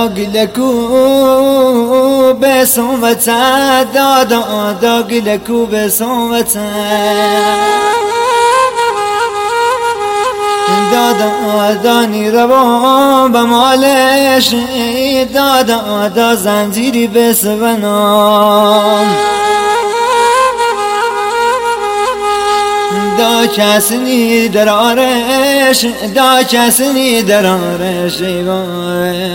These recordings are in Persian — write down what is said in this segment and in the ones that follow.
گلکو بسومت دادا گلکو بسومت دانی روان بمالش دادا زنجیری بسونم دا کسنی درارش ای وای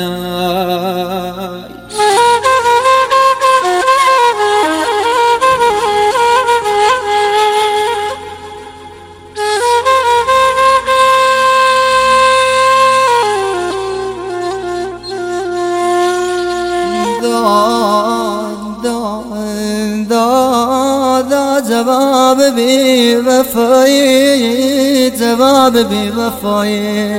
جواب بی وفایی جواب بی وفایی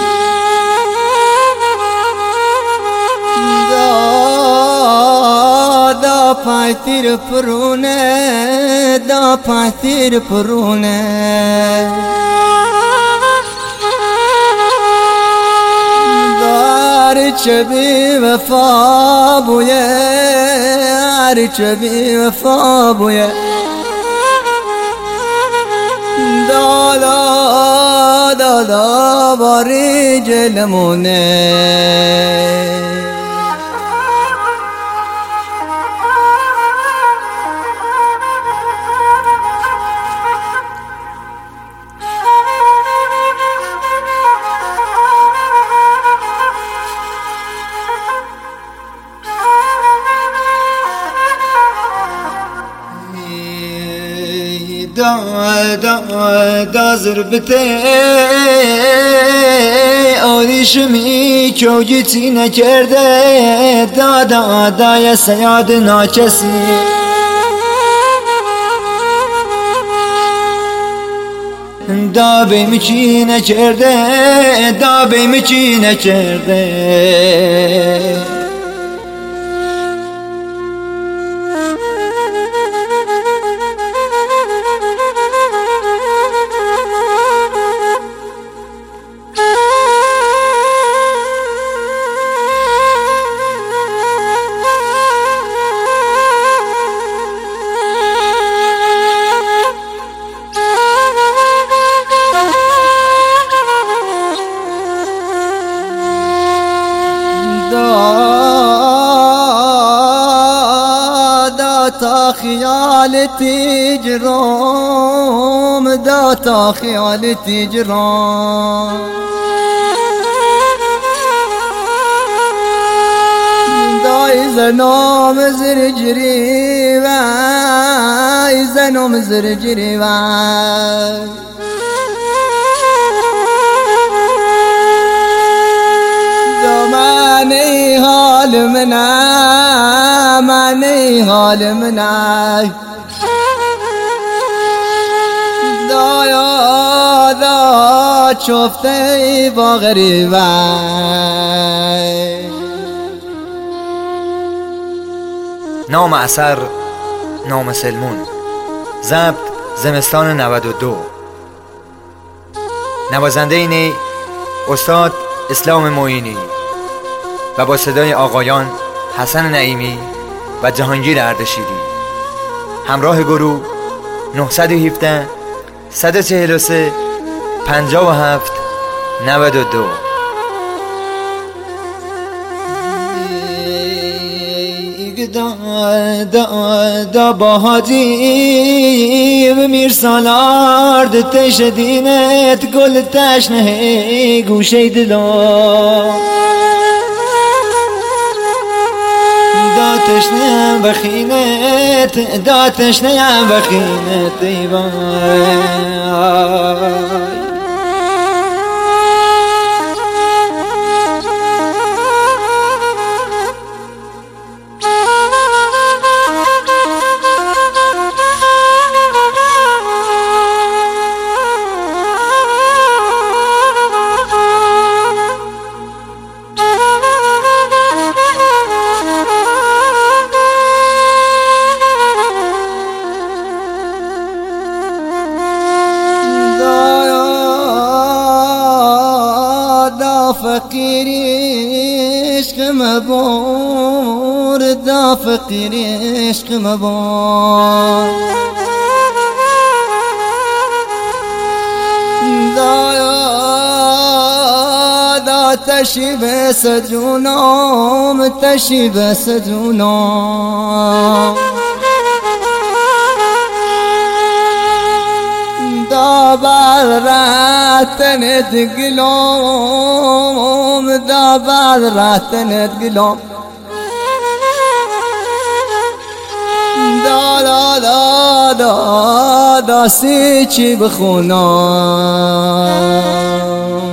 دا پایتیر پرونه دا پایتیر پرونه دار چه بی وفا بویه هر چه بی وفا بویه دادا باری جلمونه دا زربته آریشمی کوگیتی نکرده دادا سیاد ناکسی دا بیم چی نکرده دا بیم چی نکرده تا خیالتی جرام دا تا خیالتی جرام دای زنم زرجری وای زنم زرجری وای زمانی حال منی حال منی دا چفته با غریبه نام اثر نام سلمون ضبط زمستان 92 نوازنده اینه استاد اسلام معینی و با صدای آقایان حسن نعیمی و جهانگیر اردشیری همراه گروه 917 143 57 92 دا با حاجی و میرسالارد تش دینت گل تشنه گوشه دلو دا تشنه بخینت دا تشنه بخینت ای وای تیر عشق مبان دا تشی بس جونام تشی بس جونام دا بعد راتنت قلوم دا بعد راتنت قلوم دا دا دا دا دا سیچی بخونام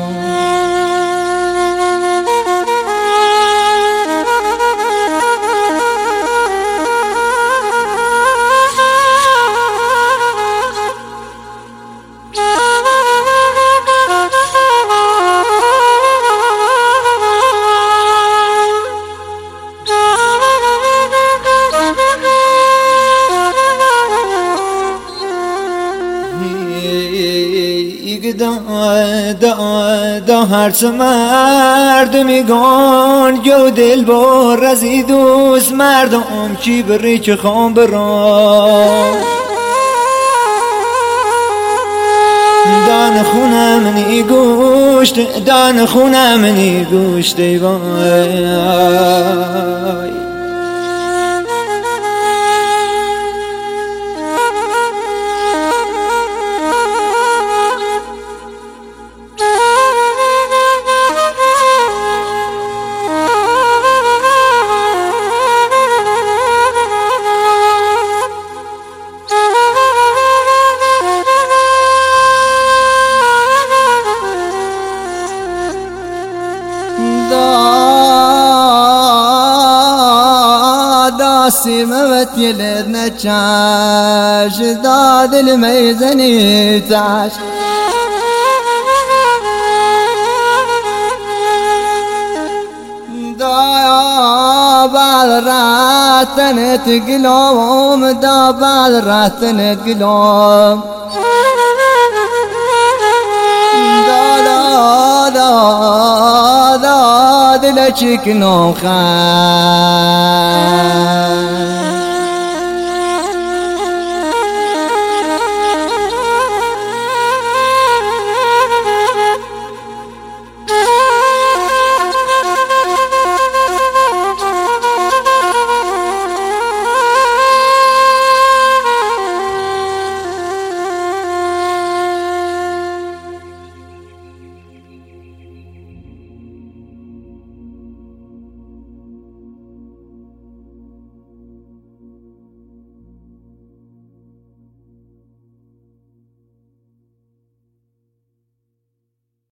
دا هرچه مردمیگان گو دل با رزی دوست مردم کی بری چه خان بران دان خونم نی گوشت دان خونم نی گوشت ای وای سموت يلدنا تشاش داد الميزني تعش دا بعد راتن تقلوم دا بعد راتن تقلوم دا دا دا دا دلچك نوخان